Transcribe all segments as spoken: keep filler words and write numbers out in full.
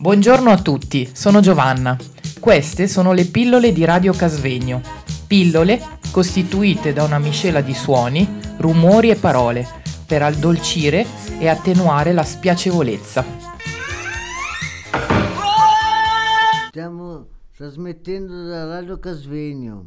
Buongiorno a tutti, sono Giovanna. Queste sono le pillole di Radio Casvegno. Pillole costituite da una miscela di suoni, rumori e parole per addolcire e attenuare la spiacevolezza. Stiamo trasmettendo da Radio Casvegno.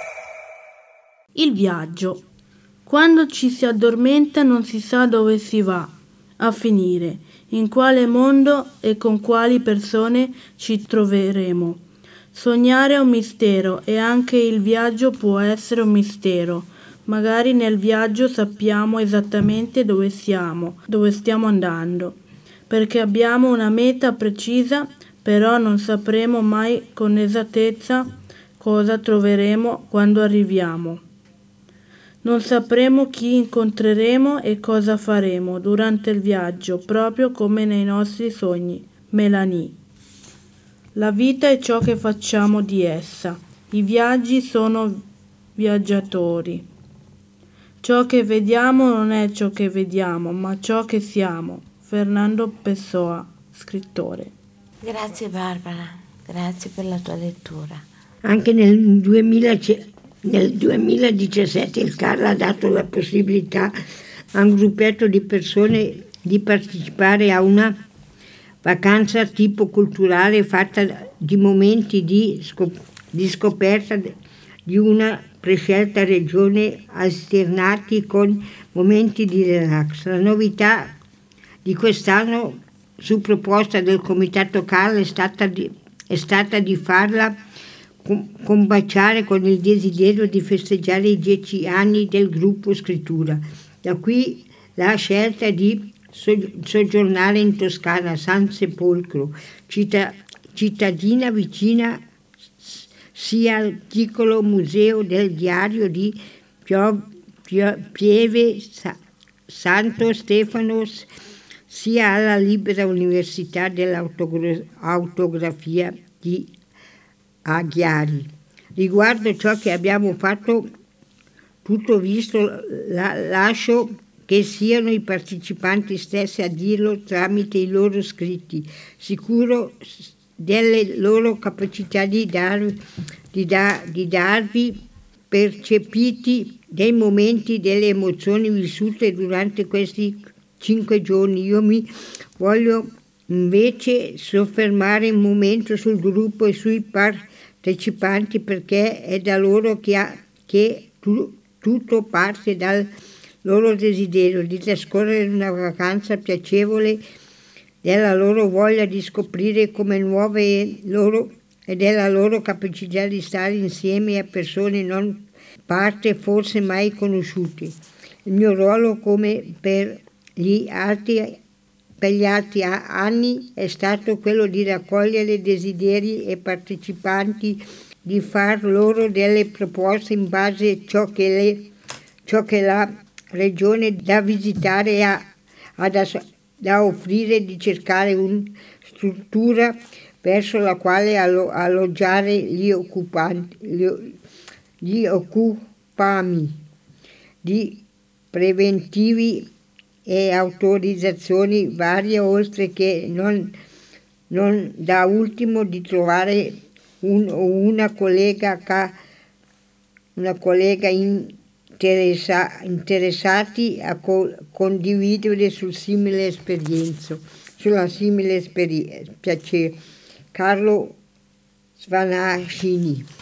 Il viaggio. Quando ci si addormenta non si sa dove si va a finire, in quale mondo e con quali persone ci troveremo. Sognare è un mistero e anche il viaggio può essere un mistero. Magari nel viaggio sappiamo esattamente dove siamo, dove stiamo andando, perché abbiamo una meta precisa, però non sapremo mai con esattezza cosa troveremo quando arriviamo. Non sapremo chi incontreremo e cosa faremo durante il viaggio, proprio come nei nostri sogni. Melanie. La vita è ciò che facciamo di essa. I viaggi sono viaggiatori. Ciò che vediamo non è ciò che vediamo, ma ciò che siamo. Fernando Pessoa, scrittore. Grazie Barbara, grazie per la tua lettura. Anche nel duemila Nel duemiladiciassette il C A R ha dato la possibilità a un gruppetto di persone di partecipare a una vacanza tipo culturale fatta di momenti di, scop- di scoperta di una prescelta regione alternati con momenti di relax. La novità di quest'anno, su proposta del Comitato C A R, è stata di, è stata di farla combaciare con il desiderio di festeggiare i dieci anni del gruppo Scrittura. Da qui la scelta di soggiornare in Toscana, San Sepolcro, città, cittadina vicina sia al piccolo museo del diario di Pio, Pio, Pieve Santo Stefano, sia alla libera università dell'autografia di a Chiari. Riguardo ciò che abbiamo fatto, tutto visto, la, lascio che siano i partecipanti stessi a dirlo tramite i loro scritti, sicuro delle loro capacità di, dar, di, da, di darvi percepiti dei momenti, delle emozioni vissute durante questi cinque giorni. Io mi voglio invece soffermare un momento sul gruppo e sui partecipanti, perché è da loro che, ha, che tu, tutto parte dal loro desiderio di trascorrere una vacanza piacevole, della loro voglia di scoprire come nuove loro e della loro capacità di stare insieme a persone non parte forse mai conosciute. Il mio ruolo, come per gli altri Per gli altri anni è stato quello di raccogliere desideri e partecipanti, di far loro delle proposte in base a ciò che, le, ciò che la regione da visitare ha, ha da, da offrire, di cercare una struttura verso la quale allo, alloggiare gli occupanti, gli, gli occupami, di preventivi e autorizzazioni varie, oltre che non, non da ultimo di trovare un o una collega una collega interessa, interessati a co- condividere sul simile esperienza, sulla simile esperienza. Piacere. Carlo Svanascini.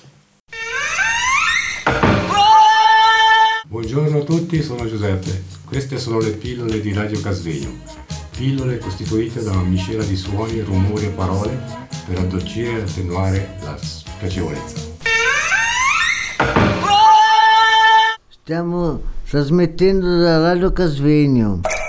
Buongiorno a tutti, sono Giuseppe. Queste sono le pillole di Radio Casvegno. Pillole costituite da una miscela di suoni, rumori e parole per addolcire e attenuare la spiacevolezza. Stiamo trasmettendo da Radio Casvegno.